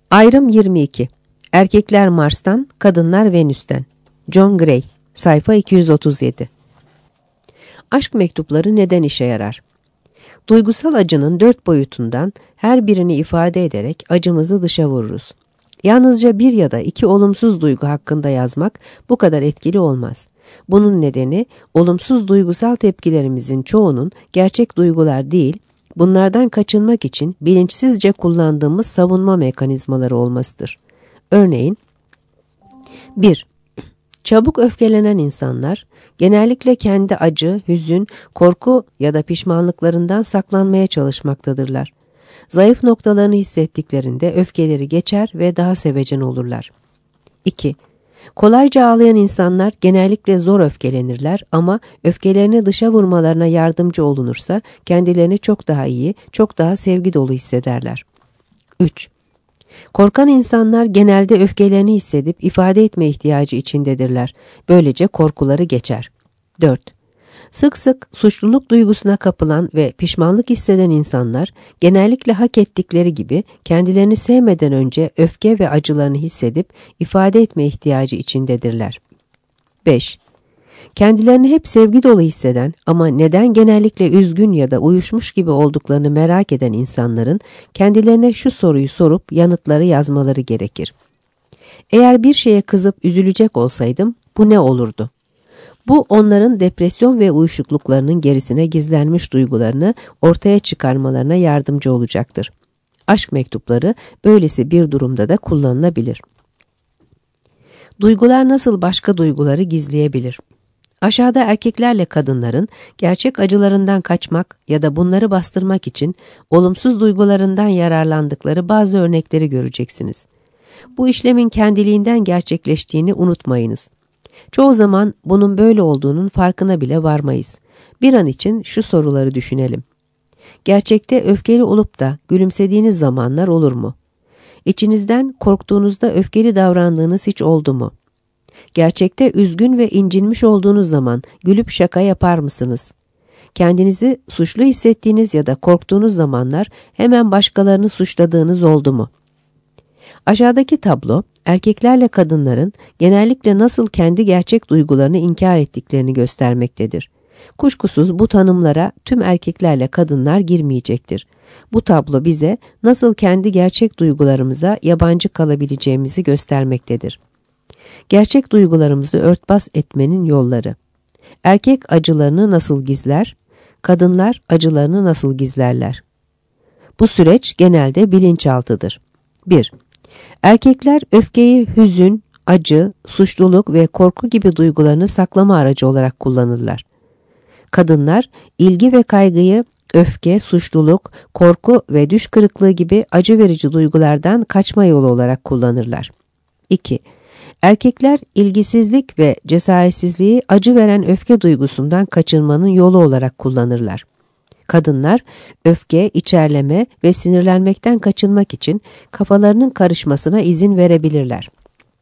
Ayrım 22. Erkekler Mars'tan, kadınlar Venüs'ten. John Gray, sayfa 237. Aşk mektupları neden işe yarar? Duygusal acının 4 boyutundan her birini ifade ederek acımızı dışa vururuz. Yalnızca bir ya da iki olumsuz duygu hakkında yazmak bu kadar etkili olmaz. Bunun nedeni olumsuz duygusal tepkilerimizin çoğunun gerçek duygular değil, bunlardan kaçınmak için bilinçsizce kullandığımız savunma mekanizmaları olmasıdır. Örneğin 1. Çabuk öfkelenen insanlar genellikle kendi acı, hüzün, korku ya da pişmanlıklarından saklanmaya çalışmaktadırlar. Zayıf noktalarını hissettiklerinde öfkeleri geçer ve daha sevecen olurlar. 2. Kolayca ağlayan insanlar genellikle zor öfkelenirler ama öfkelerini dışa vurmalarına yardımcı olunursa kendilerini çok daha iyi, çok daha sevgi dolu hissederler. 3. Korkan insanlar genelde öfkelerini hissedip ifade etme ihtiyacı içindedirler. Böylece korkuları geçer. 4. Sık sık suçluluk duygusuna kapılan ve pişmanlık hisseden insanlar genellikle hak ettikleri gibi kendilerini sevmeden önce öfke ve acılarını hissedip ifade etme ihtiyacı içindedirler. 5. Kendilerini hep sevgi dolu hisseden ama neden genellikle üzgün ya da uyuşmuş gibi olduklarını merak eden insanların kendilerine şu soruyu sorup yanıtları yazmaları gerekir. Eğer bir şeye kızıp üzülecek olsaydım bu ne olurdu? Bu onların depresyon ve uyuşukluklarının gerisine gizlenmiş duygularını ortaya çıkarmalarına yardımcı olacaktır. Aşk mektupları böylesi bir durumda da kullanılabilir. Duygular nasıl başka duyguları gizleyebilir? Aşağıda erkeklerle kadınların gerçek acılarından kaçmak ya da bunları bastırmak için olumsuz duygularından yararlandıkları bazı örnekleri göreceksiniz. Bu işlemin kendiliğinden gerçekleştiğini unutmayınız. Çoğu zaman bunun böyle olduğunun farkına bile varmayız. Bir an için şu soruları düşünelim. Gerçekte öfkeli olup da gülümsediğiniz zamanlar olur mu? İçinizden korktuğunuzda öfkeli davrandığınız hiç oldu mu? Gerçekte üzgün ve incinmiş olduğunuz zaman gülüp şaka yapar mısınız? Kendinizi suçlu hissettiğiniz ya da korktuğunuz zamanlar hemen başkalarını suçladığınız oldu mu? Aşağıdaki tablo, erkeklerle kadınların genellikle nasıl kendi gerçek duygularını inkar ettiklerini göstermektedir. Kuşkusuz bu tanımlara tüm erkeklerle kadınlar girmeyecektir. Bu tablo bize nasıl kendi gerçek duygularımıza yabancı kalabileceğimizi göstermektedir. Gerçek duygularımızı örtbas etmenin yolları. Erkek acılarını nasıl gizler? Kadınlar acılarını nasıl gizlerler? Bu süreç genelde bilinçaltıdır. 1. Erkekler öfkeyi hüzün, acı, suçluluk ve korku gibi duygularını saklama aracı olarak kullanırlar. Kadınlar ilgi ve kaygıyı öfke, suçluluk, korku ve düş kırıklığı gibi acı verici duygulardan kaçma yolu olarak kullanırlar. 2. Erkekler ilgisizlik ve cesaretsizliği acı veren öfke duygusundan kaçınmanın yolu olarak kullanırlar. Kadınlar öfke, içerleme ve sinirlenmekten kaçınmak için kafalarının karışmasına izin verebilirler.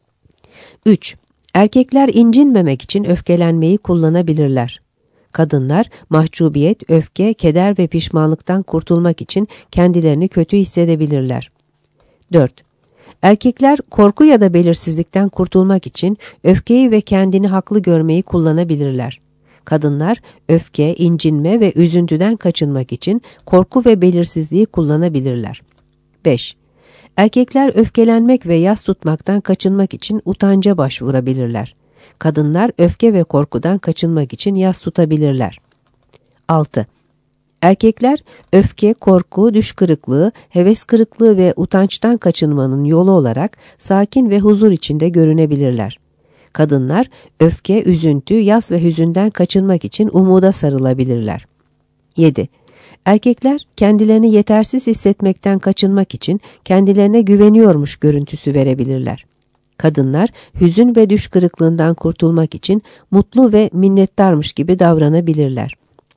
3. Erkekler incinmemek için öfkelenmeyi kullanabilirler. Kadınlar mahcubiyet, öfke, keder ve pişmanlıktan kurtulmak için kendilerini kötü hissedebilirler. 4. Erkekler korku ya da belirsizlikten kurtulmak için öfkeyi ve kendini haklı görmeyi kullanabilirler. Kadınlar öfke, incinme ve üzüntüden kaçınmak için korku ve belirsizliği kullanabilirler. 5. Erkekler öfkelenmek ve yas tutmaktan kaçınmak için utanca başvurabilirler. Kadınlar öfke ve korkudan kaçınmak için yas tutabilirler. 6. Erkekler öfke, korku, düş kırıklığı, heves kırıklığı ve utançtan kaçınmanın yolu olarak sakin ve huzur içinde görünebilirler. Kadınlar öfke, üzüntü, yas ve hüzünden kaçınmak için umuda sarılabilirler. 7. Erkekler kendilerini yetersiz hissetmekten kaçınmak için kendilerine güveniyormuş görüntüsü verebilirler. Kadınlar hüzün ve düş kırıklığından kurtulmak için mutlu ve minnettarmış gibi davranabilirler.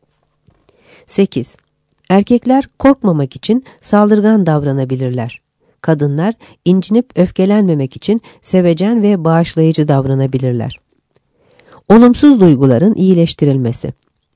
8. Erkekler korkmamak için saldırgan davranabilirler. Kadınlar incinip öfkelenmemek için sevecen ve bağışlayıcı davranabilirler. Olumsuz duyguların iyileştirilmesi.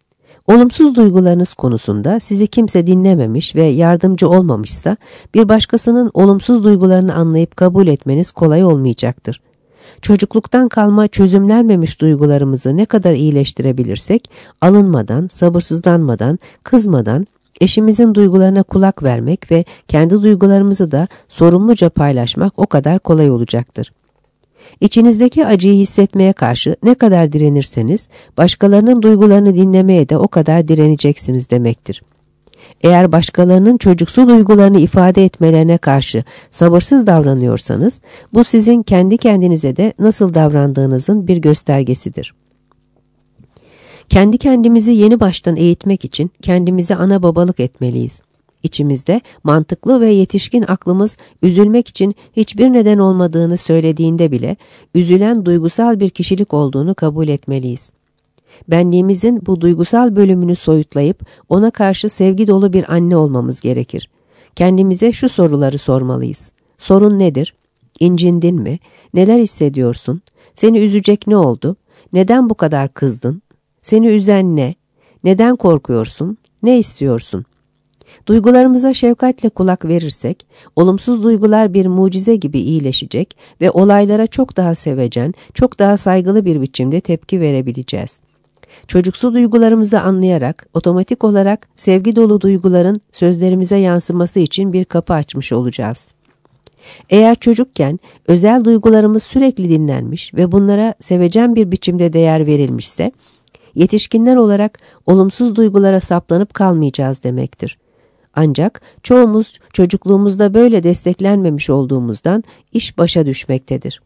Olumsuz duygularınız konusunda sizi kimse dinlememiş ve yardımcı olmamışsa, bir başkasının olumsuz duygularını anlayıp kabul etmeniz kolay olmayacaktır. Çocukluktan kalma çözümlenmemiş duygularımızı ne kadar iyileştirebilirsek, alınmadan, sabırsızlanmadan, kızmadan, eşimizin duygularına kulak vermek ve kendi duygularımızı da sorumluca paylaşmak o kadar kolay olacaktır. İçinizdeki acıyı hissetmeye karşı ne kadar direnirseniz, başkalarının duygularını dinlemeye de o kadar direneceksiniz demektir. Eğer başkalarının çocuksu duygularını ifade etmelerine karşı sabırsız davranıyorsanız, bu sizin kendi kendinize de nasıl davrandığınızın bir göstergesidir. Kendi kendimizi yeni baştan eğitmek için kendimize ana babalık etmeliyiz. İçimizde mantıklı ve yetişkin aklımız üzülmek için hiçbir neden olmadığını söylediğinde bile üzülen duygusal bir kişilik olduğunu kabul etmeliyiz. Benliğimizin bu duygusal bölümünü soyutlayıp ona karşı sevgi dolu bir anne olmamız gerekir. Kendimize şu soruları sormalıyız. Sorun nedir? İncindin mi? Neler hissediyorsun? Seni üzecek ne oldu? Neden bu kadar kızdın? Seni üzen ne? Neden korkuyorsun? Ne istiyorsun? Duygularımıza şefkatle kulak verirsek, olumsuz duygular bir mucize gibi iyileşecek ve olaylara çok daha sevecen, çok daha saygılı bir biçimde tepki verebileceğiz. Çocuksu duygularımızı anlayarak, otomatik olarak sevgi dolu duyguların sözlerimize yansıması için bir kapı açmış olacağız. Eğer çocukken özel duygularımız sürekli dinlenmiş ve bunlara sevecen bir biçimde değer verilmişse, yetişkinler olarak olumsuz duygulara saplanıp kalmayacağız demektir. Ancak çoğumuz çocukluğumuzda böyle desteklenmemiş olduğumuzdan iş başa düşmektedir.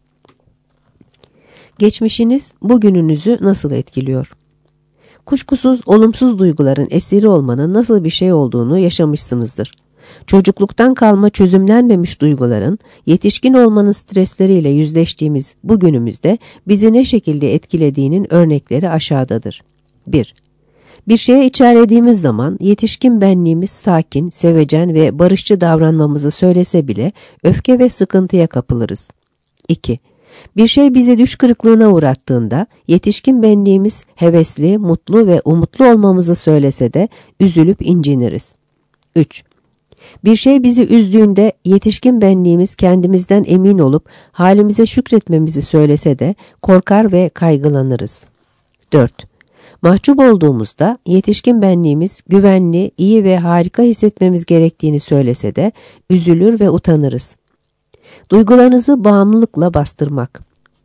Geçmişiniz bugününüzü nasıl etkiliyor? Kuşkusuz olumsuz duyguların esiri olmanın nasıl bir şey olduğunu yaşamışsınızdır. Çocukluktan kalma çözümlenmemiş duyguların yetişkin olmanın stresleriyle yüzleştiğimiz bu günümüzde bizi ne şekilde etkilediğinin örnekleri aşağıdadır. 1. Bir şeye içerlediğimiz zaman yetişkin benliğimiz sakin, sevecen ve barışçı davranmamızı söylese bile öfke ve sıkıntıya kapılırız. 2. Bir şey bizi düş kırıklığına uğrattığında yetişkin benliğimiz hevesli, mutlu ve umutlu olmamızı söylese de üzülüp inciniriz. 3. Bir şey bizi üzdüğünde yetişkin benliğimiz kendimizden emin olup halimize şükretmemizi söylese de korkar ve kaygılanırız. 4. Mahcup olduğumuzda yetişkin benliğimiz güvenli, iyi ve harika hissetmemiz gerektiğini söylese de üzülür ve utanırız. Duygularınızı bağımlılıkla bastırmak.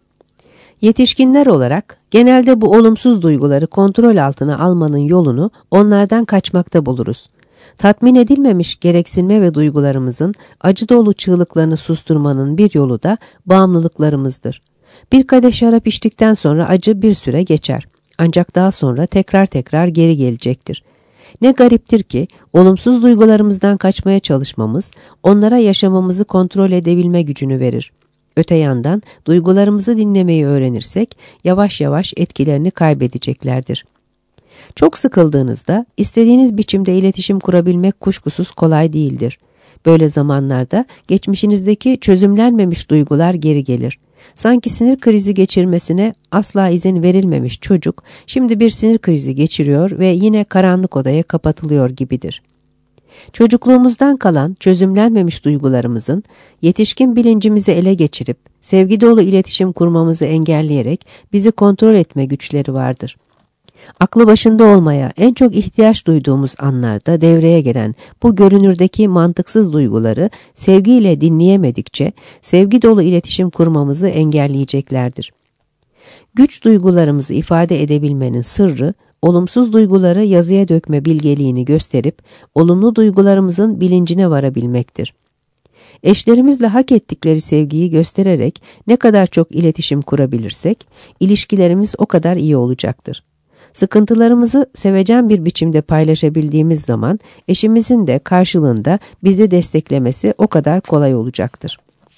Yetişkinler olarak genelde bu olumsuz duyguları kontrol altına almanın yolunu onlardan kaçmakta buluruz. Tatmin edilmemiş gereksinme ve duygularımızın acı dolu çığlıklarını susturmanın bir yolu da bağımlılıklarımızdır. Bir kadeh şarap içtikten sonra acı bir süre geçer. Ancak daha sonra tekrar geri gelecektir. Ne gariptir ki olumsuz duygularımızdan kaçmaya çalışmamız onlara yaşamamızı kontrol edebilme gücünü verir. Öte yandan duygularımızı dinlemeyi öğrenirsek yavaş yavaş etkilerini kaybedeceklerdir. Çok sıkıldığınızda istediğiniz biçimde iletişim kurabilmek kuşkusuz kolay değildir. Böyle zamanlarda geçmişinizdeki çözümlenmemiş duygular geri gelir. Sanki sinir krizi geçirmesine asla izin verilmemiş çocuk şimdi bir sinir krizi geçiriyor ve yine karanlık odaya kapatılıyor gibidir. Çocukluğumuzdan kalan çözümlenmemiş duygularımızın yetişkin bilincimizi ele geçirip sevgi dolu iletişim kurmamızı engelleyerek bizi kontrol etme güçleri vardır. Aklı başında olmaya en çok ihtiyaç duyduğumuz anlarda devreye gelen bu görünürdeki mantıksız duyguları sevgiyle dinleyemedikçe sevgi dolu iletişim kurmamızı engelleyeceklerdir. Güç duygularımızı ifade edebilmenin sırrı, olumsuz duyguları yazıya dökme bilgeliğini gösterip olumlu duygularımızın bilincine varabilmektir. Eşlerimizle hak ettikleri sevgiyi göstererek ne kadar çok iletişim kurabilirsek, ilişkilerimiz o kadar iyi olacaktır. Sıkıntılarımızı sevecen bir biçimde paylaşabildiğimiz zaman eşimizin de karşılığında bizi desteklemesi o kadar kolay olacaktır.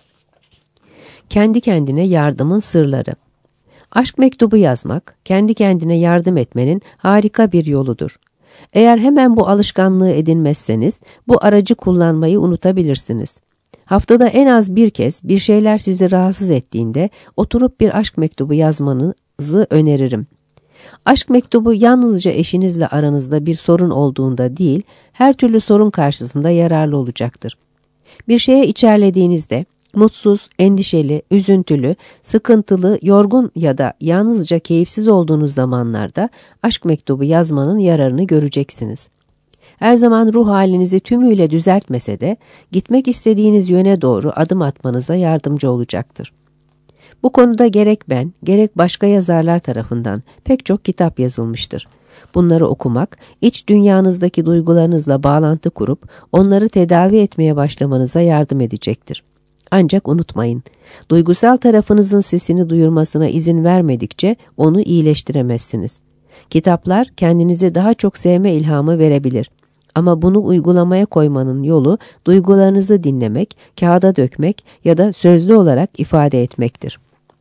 Kendi kendine yardımın sırları. Aşk mektubu yazmak, kendi kendine yardım etmenin harika bir yoludur. Eğer hemen bu alışkanlığı edinmezseniz bu aracı kullanmayı unutabilirsiniz. Haftada en az bir kez bir şeyler sizi rahatsız ettiğinde oturup bir aşk mektubu yazmanızı öneririm. Aşk mektubu yalnızca eşinizle aranızda bir sorun olduğunda değil, her türlü sorun karşısında yararlı olacaktır. Bir şeye içerlediğinizde, mutsuz, endişeli, üzüntülü, sıkıntılı, yorgun ya da yalnızca keyifsiz olduğunuz zamanlarda aşk mektubu yazmanın yararını göreceksiniz. Her zaman ruh halinizi tümüyle düzeltmese de gitmek istediğiniz yöne doğru adım atmanıza yardımcı olacaktır. Bu konuda gerek ben, gerek başka yazarlar tarafından pek çok kitap yazılmıştır. Bunları okumak, iç dünyanızdaki duygularınızla bağlantı kurup onları tedavi etmeye başlamanıza yardım edecektir. Ancak unutmayın, duygusal tarafınızın sesini duyurmasına izin vermedikçe onu iyileştiremezsiniz. Kitaplar kendinizi daha çok sevme ilhamı verebilir. Ama bunu uygulamaya koymanın yolu duygularınızı dinlemek, kağıda dökmek ya da sözlü olarak ifade etmektir.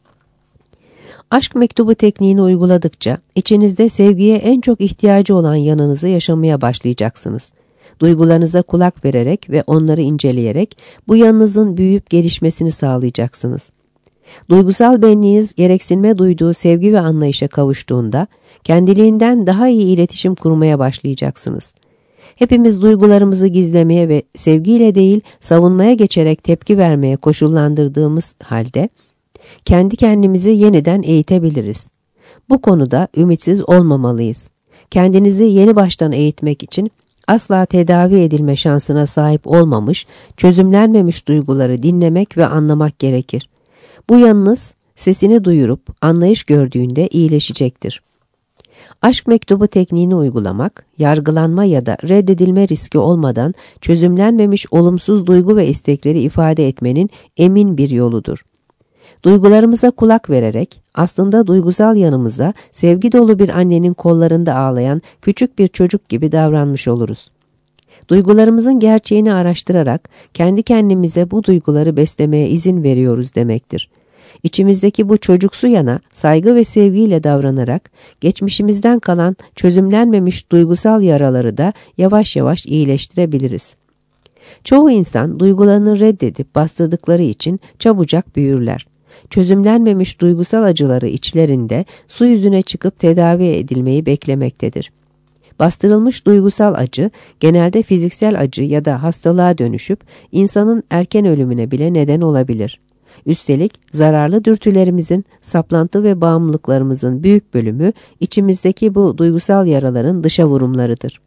Aşk mektubu tekniğini uyguladıkça içinizde sevgiye en çok ihtiyacı olan yanınızı yaşamaya başlayacaksınız. Duygularınıza kulak vererek ve onları inceleyerek bu yanınızın büyüyüp gelişmesini sağlayacaksınız. Duygusal benliğiniz gereksinme duyduğu sevgi ve anlayışa kavuştuğunda kendiliğinden daha iyi iletişim kurmaya başlayacaksınız. Hepimiz duygularımızı gizlemeye ve sevgiyle değil savunmaya geçerek tepki vermeye koşullandırdığımız halde kendi kendimizi yeniden eğitebiliriz. Bu konuda ümitsiz olmamalıyız. Kendinizi yeni baştan eğitmek için asla tedavi edilme şansına sahip olmamış, çözümlenmemiş duyguları dinlemek ve anlamak gerekir. Bu yanınız sesini duyurup anlayış gördüğünde iyileşecektir. Aşk mektubu tekniğini uygulamak, yargılanma ya da reddedilme riski olmadan çözümlenmemiş olumsuz duygu ve istekleri ifade etmenin emin bir yoludur. Duygularımıza kulak vererek aslında duygusal yanımıza sevgi dolu bir annenin kollarında ağlayan küçük bir çocuk gibi davranmış oluruz. Duygularımızın gerçeğini araştırarak kendi kendimize bu duyguları beslemeye izin veriyoruz demektir. İçimizdeki bu çocuksu yana saygı ve sevgiyle davranarak geçmişimizden kalan çözümlenmemiş duygusal yaraları da yavaş yavaş iyileştirebiliriz. Çoğu insan duygularını reddedip bastırdıkları için çabucak büyürler. Çözümlenmemiş duygusal acıları içlerinde su yüzüne çıkıp tedavi edilmeyi beklemektedir. Bastırılmış duygusal acı genelde fiziksel acı ya da hastalığa dönüşüp insanın erken ölümüne bile neden olabilir. Üstelik zararlı dürtülerimizin, saplantı ve bağımlılıklarımızın büyük bölümü içimizdeki bu duygusal yaraların dışa vurumlarıdır.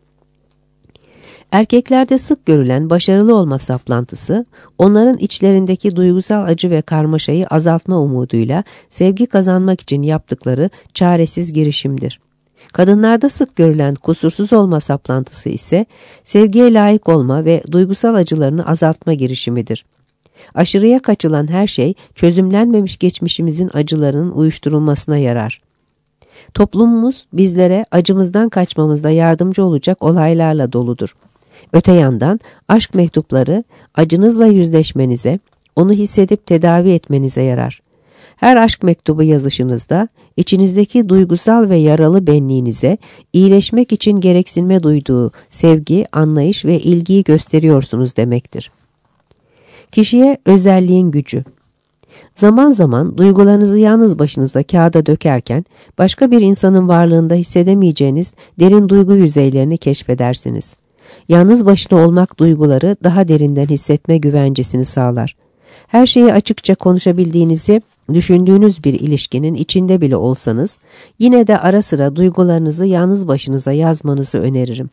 Erkeklerde sık görülen başarılı olma saplantısı, onların içlerindeki duygusal acı ve karmaşayı azaltma umuduyla sevgi kazanmak için yaptıkları çaresiz girişimdir. Kadınlarda sık görülen kusursuz olma saplantısı ise sevgiye layık olma ve duygusal acılarını azaltma girişimidir. Aşırıya kaçılan her şey çözümlenmemiş geçmişimizin acılarının uyuşturulmasına yarar. Toplumumuz bizlere acımızdan kaçmamızda yardımcı olacak olaylarla doludur. Öte yandan aşk mektupları acınızla yüzleşmenize, onu hissedip tedavi etmenize yarar. Her aşk mektubu yazışınızda içinizdeki duygusal ve yaralı benliğinize iyileşmek için gereksinme duyduğu sevgi, anlayış ve ilgiyi gösteriyorsunuz demektir. Kişiye özelliğin gücü. Zaman zaman duygularınızı yalnız başınıza kağıda dökerken başka bir insanın varlığında hissedemeyeceğiniz derin duygu yüzeylerini keşfedersiniz. Yalnız başına olmak duyguları daha derinden hissetme güvencesini sağlar. Her şeyi açıkça konuşabildiğinizi düşündüğünüz bir ilişkinin içinde bile olsanız yine de ara sıra duygularınızı yalnız başınıza yazmanızı öneririm.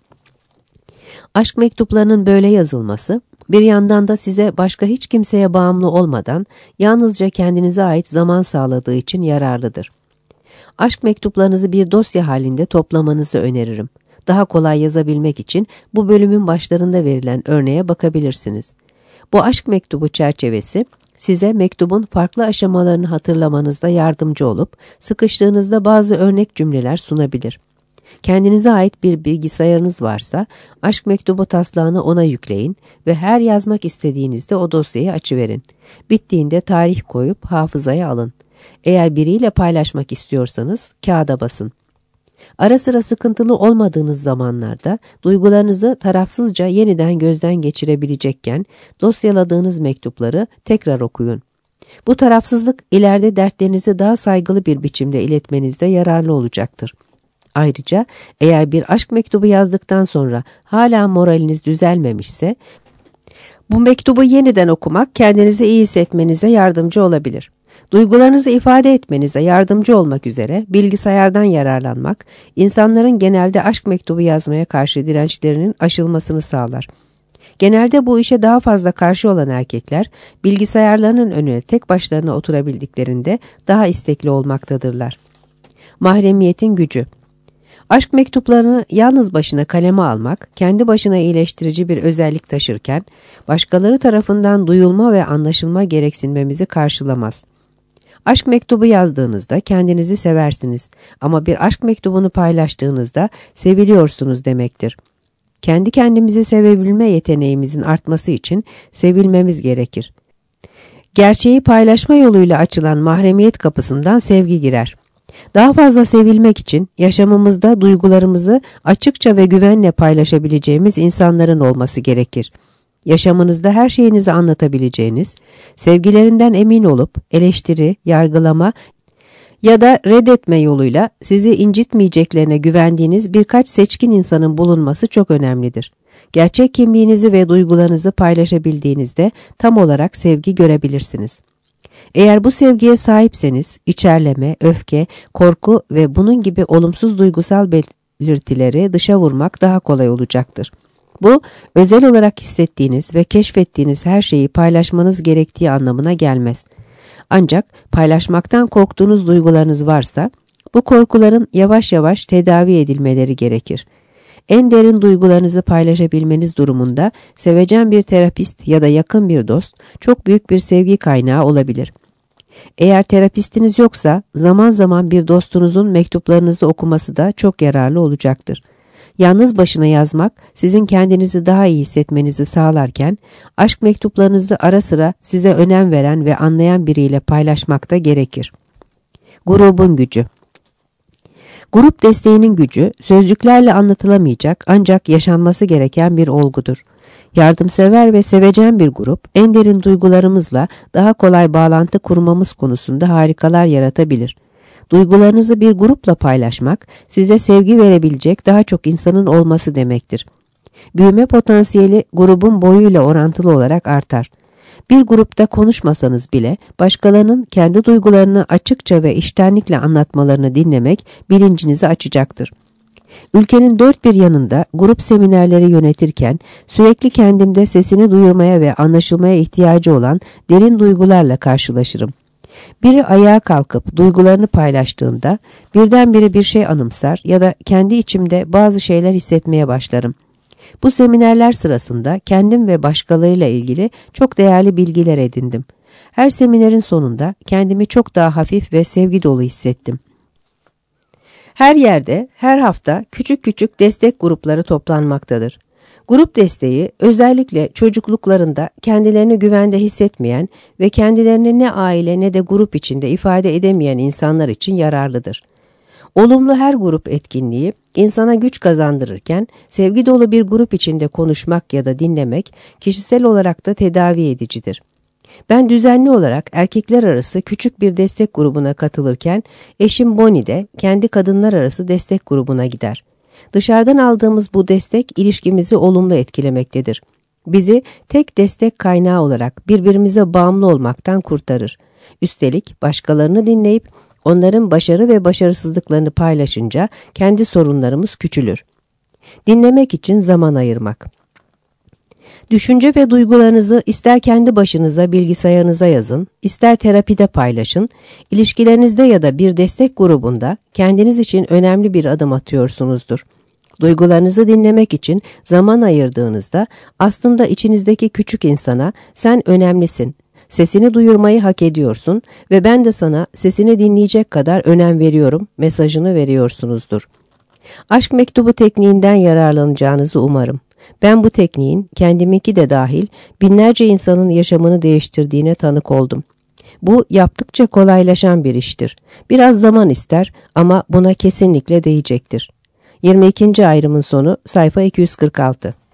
Aşk mektuplarının böyle yazılması bir yandan da size başka hiç kimseye bağımlı olmadan yalnızca kendinize ait zaman sağladığı için yararlıdır. Aşk mektuplarınızı bir dosya halinde toplamanızı öneririm. Daha kolay yazabilmek için bu bölümün başlarında verilen örneğe bakabilirsiniz. Bu aşk mektubu çerçevesi size mektubun farklı aşamalarını hatırlamanızda yardımcı olup sıkıştığınızda bazı örnek cümleler sunabilir. Kendinize ait bir bilgisayarınız varsa aşk mektubu taslağını ona yükleyin ve her yazmak istediğinizde o dosyayı açıverin. Bittiğinde tarih koyup hafızaya alın. Eğer biriyle paylaşmak istiyorsanız kağıda basın. Ara sıra sıkıntılı olmadığınız zamanlarda duygularınızı tarafsızca yeniden gözden geçirebilecekken dosyaladığınız mektupları tekrar okuyun. Bu tarafsızlık ileride dertlerinizi daha saygılı bir biçimde iletmenizde yararlı olacaktır. Ayrıca eğer bir aşk mektubu yazdıktan sonra hala moraliniz düzelmemişse, bu mektubu yeniden okumak kendinizi iyi hissetmenize yardımcı olabilir. Duygularınızı ifade etmenize yardımcı olmak üzere bilgisayardan yararlanmak, insanların genelde aşk mektubu yazmaya karşı dirençlerinin aşılmasını sağlar. Genelde bu işe daha fazla karşı olan erkekler, bilgisayarlarının önüne tek başlarına oturabildiklerinde daha istekli olmaktadırlar. Mahremiyetin gücü. Aşk mektuplarını yalnız başına kaleme almak, kendi başına iyileştirici bir özellik taşırken, başkaları tarafından duyulma ve anlaşılma gereksinmemizi karşılamaz. Aşk mektubu yazdığınızda kendinizi seversiniz ama bir aşk mektubunu paylaştığınızda seviliyorsunuz demektir. Kendi kendimizi sevebilme yeteneğimizin artması için sevilmemiz gerekir. Gerçeği paylaşma yoluyla açılan mahremiyet kapısından sevgi girer. Daha fazla sevilmek için yaşamımızda duygularımızı açıkça ve güvenle paylaşabileceğimiz insanların olması gerekir. Yaşamınızda her şeyinizi anlatabileceğiniz, sevgilerinden emin olup eleştiri, yargılama ya da reddetme yoluyla sizi incitmeyeceklerine güvendiğiniz birkaç seçkin insanın bulunması çok önemlidir. Gerçek kimliğinizi ve duygularınızı paylaşabildiğinizde tam olarak sevgi görebilirsiniz. Eğer bu sevgiye sahipseniz, içerleme, öfke, korku ve bunun gibi olumsuz duygusal belirtileri dışa vurmak daha kolay olacaktır. Bu, özel olarak hissettiğiniz ve keşfettiğiniz her şeyi paylaşmanız gerektiği anlamına gelmez. Ancak paylaşmaktan korktuğunuz duygularınız varsa, bu korkuların yavaş yavaş tedavi edilmeleri gerekir. En derin duygularınızı paylaşabilmeniz durumunda sevecen bir terapist ya da yakın bir dost çok büyük bir sevgi kaynağı olabilir. Eğer terapistiniz yoksa zaman zaman bir dostunuzun mektuplarınızı okuması da çok yararlı olacaktır. Yalnız başına yazmak sizin kendinizi daha iyi hissetmenizi sağlarken aşk mektuplarınızı ara sıra size önem veren ve anlayan biriyle paylaşmak da gerekir. Grubun gücü. Grup desteğinin gücü sözcüklerle anlatılamayacak ancak yaşanması gereken bir olgudur. Yardımsever ve sevecen bir grup en derin duygularımızla daha kolay bağlantı kurmamız konusunda harikalar yaratabilir. Duygularınızı bir grupla paylaşmak size sevgi verebilecek daha çok insanın olması demektir. Büyüme potansiyeli grubun boyuyla orantılı olarak artar. Bir grupta konuşmasanız bile başkalarının kendi duygularını açıkça ve içtenlikle anlatmalarını dinlemek bilincinizi açacaktır. Ülkenin dört bir yanında grup seminerleri yönetirken sürekli kendimde sesini duyurmaya ve anlaşılmaya ihtiyacı olan derin duygularla karşılaşırım. Biri ayağa kalkıp duygularını paylaştığında birdenbire bir şey anımsar ya da kendi içimde bazı şeyler hissetmeye başlarım. Bu seminerler sırasında kendim ve başkalarıyla ilgili çok değerli bilgiler edindim. Her seminerin sonunda kendimi çok daha hafif ve sevgi dolu hissettim. Her yerde, her hafta küçük küçük destek grupları toplanmaktadır. Grup desteği özellikle çocukluklarında kendilerini güvende hissetmeyen ve kendilerini ne aile ne de grup içinde ifade edemeyen insanlar için yararlıdır. Olumlu her grup etkinliği insana güç kazandırırken sevgi dolu bir grup içinde konuşmak ya da dinlemek kişisel olarak da tedavi edicidir. Ben düzenli olarak erkekler arası küçük bir destek grubuna katılırken eşim Bonnie de kendi kadınlar arası destek grubuna gider. Dışarıdan aldığımız bu destek ilişkimizi olumlu etkilemektedir. Bizi tek destek kaynağı olarak birbirimize bağımlı olmaktan kurtarır. Üstelik başkalarını dinleyip onların başarı ve başarısızlıklarını paylaşınca kendi sorunlarımız küçülür. Dinlemek için zaman ayırmak. Düşünce ve duygularınızı ister kendi başınıza bilgisayarınıza yazın, ister terapide paylaşın, ilişkilerinizde ya da bir destek grubunda kendiniz için önemli bir adım atıyorsunuzdur. Duygularınızı dinlemek için zaman ayırdığınızda aslında içinizdeki küçük insana sen önemlisin, sesini duyurmayı hak ediyorsun ve ben de sana sesini dinleyecek kadar önem veriyorum mesajını veriyorsunuzdur. Aşk mektubu tekniğinden yararlanacağınızı umarım. Ben bu tekniğin kendiminki de dahil binlerce insanın yaşamını değiştirdiğine tanık oldum. Bu yaptıkça kolaylaşan bir iştir. Biraz zaman ister ama buna kesinlikle değecektir. 22. ayrımın sonu sayfa 246.